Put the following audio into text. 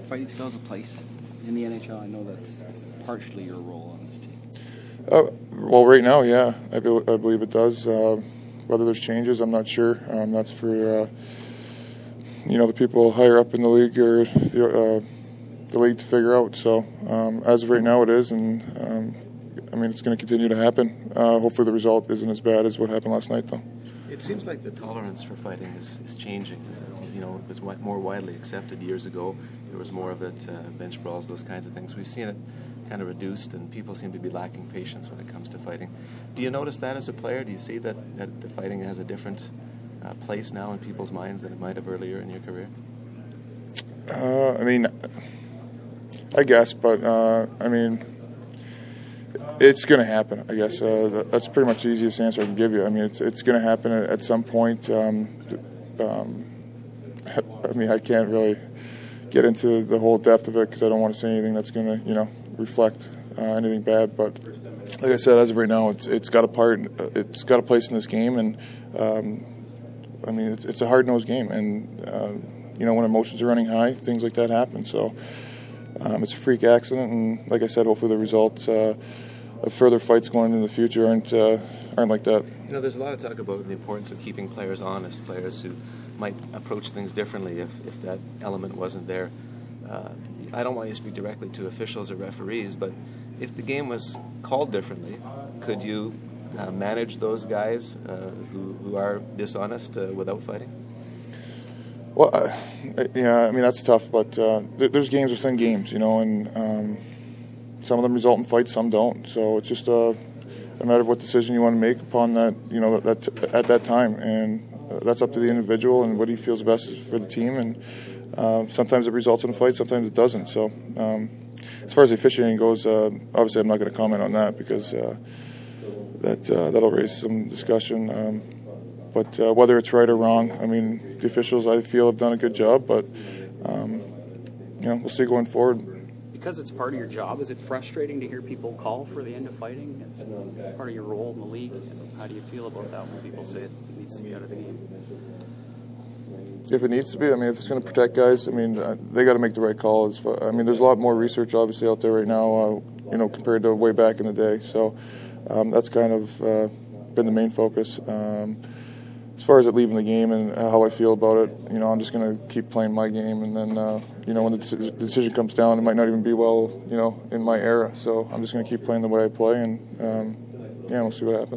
fighting still has a place in the NHL? I know that's partially your role on this team. Well, right now, yeah, I believe it does. Whether there's changes, I'm not sure. That's for the people higher up in the league or the league to figure out. So as of right now, it is, and it's going to continue to happen. Hopefully, the result isn't as bad as what happened last night, though. It seems like the tolerance for fighting is changing. It was more widely accepted years ago. There was more of it, bench brawls, those kinds of things. We've seen it kind of reduced, and people seem to be lacking patience when it comes to fighting. Do you notice that as a player? Do you see that the fighting has a different place now in people's minds than it might have earlier in your career? I guess, but it's going to happen, I guess. That's pretty much the easiest answer I can give you. It's going to happen at some point. I can't really get into the whole depth of it because I don't want to say anything that's going to, reflect anything bad. But like I said, as of right now, it's got a part. It's got a place in this game, and it's a hard-nosed game, and when emotions are running high, things like that happen. So it's a freak accident, and like I said, hopefully the results of further fights going into the future aren't like that. There's a lot of talk about the importance of keeping players honest, players who might approach things differently if that element wasn't there. I don't want you to speak directly to officials or referees, but if the game was called differently, could you manage those guys who are dishonest without fighting? Well, that's tough, but there's games within games, and some of them result in fights, some don't. So it's just a matter of what decision you want to make upon that, that at that time, and that's up to the individual and what he feels best for the team. And sometimes it results in a fight, sometimes it doesn't. So as far as the officiating goes, obviously I'm not going to comment on that because that'll raise some discussion. But whether it's right or wrong, the officials, I feel, have done a good job. But we'll see going forward. Because it's part of your job, is it frustrating to hear people call for the end of fighting? It's part of your role in the league. How do you feel about that when people say it needs to be out of the game? If it needs to be, if it's going to protect guys, they got to make the right call. There's a lot more research obviously out there right now, compared to way back in the day. So that's kind of been the main focus. As far as it leaving the game and how I feel about it, I'm just going to keep playing my game, and then, when the decision comes down, it might not even be in my era. So I'm just going to keep playing the way I play, and we'll see what happens.